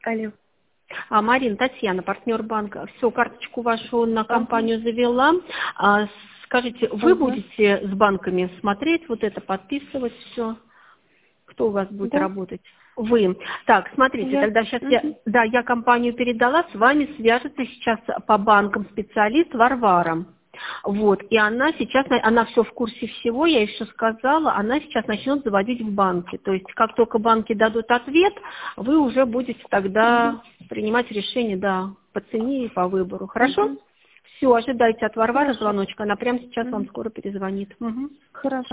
Алло. Марина, Татьяна, партнер банка. Все, карточку вашу на компанию завела. Скажите, вы будете с банками смотреть, вот это подписывать все? Кто у вас будет Да. работать? Вы. Так, смотрите, тогда сейчас я компанию передала, с вами свяжется сейчас по банкам специалист Варвара. Вот, и она сейчас, она все в курсе всего, я ей все сказала, она сейчас начнет заводить в банки. То есть, как только банки дадут ответ, вы уже будете тогда принимать решение, да, по цене и по выбору. Хорошо? Все, ожидайте от Варвары звоночка, она прямо сейчас вам скоро перезвонит. Хорошо.